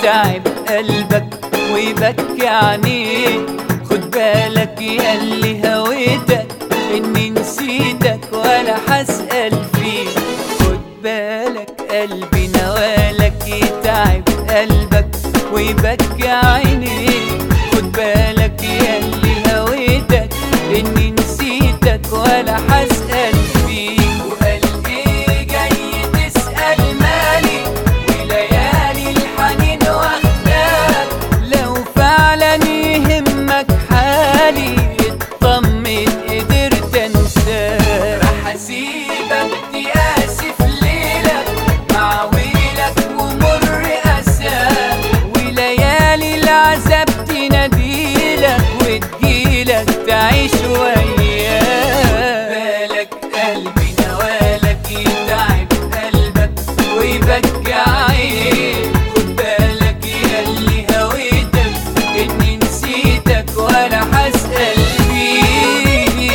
يتعب قلبك ويبكي عينيك. خد بالك ياللي هويتك اني نسيتك ولا هسأل فيك. خد بالك قلبي نوالك يتعب قلبك ويبكي عينيك. خد بالك ياللي هويتك اني نسيتك ولا هسأل فيك. وقلبي جاي تسأل مالي وليالي الحنين واخداك. لو فعلا يهمك حالي اطمن قدرت انساك. راح اسيبك تقاسي في ليلك مع ويلك ومر اساك. وليالي العذاب تناديلك وتجيلك تعيش وياك. بالك قلبي نوالك يتعب قلبك ويبكي عينيك. خد بالك ياللي هويتك اني نسيتك ولا هسأل فيك.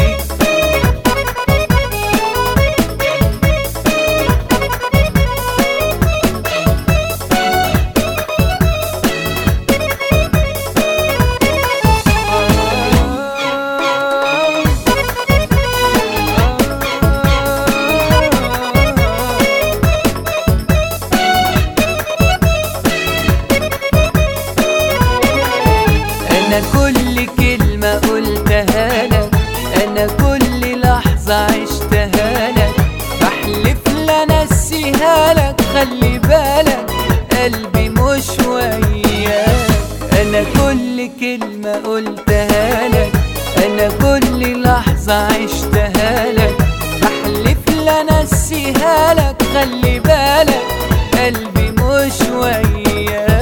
أنا كل كلمة قلتها لك، أنا كل لحظة عشتها لك، بحلف لا أنسيها لك. خلي بالك قلبي مش وياك. أنا كل كلمة قلتها لك، أنا كل لحظة عشتها لك، بحلف لا أنسيها لك. خلي بالك قلبي مش وياك.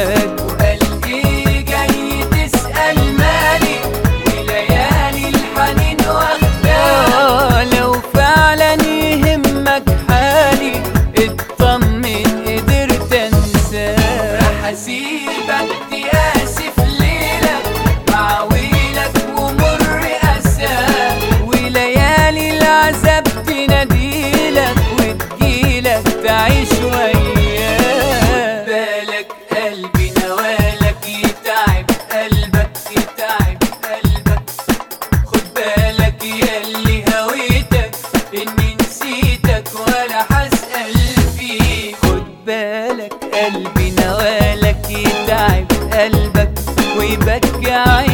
هسيبك تقاسي في ليلك مع ويلك ومر أساك. وليالي العذاب تناديلك وتجيلك تعيش وياك. بالك قلبي نوالك يتعب قلبك يتعب قلبك. خد بالك ياللي هويتك اني نسيتك ولا هسأل فيك. خد بالك قلبي نوالك يتعب قلبك ويبكي عينيك.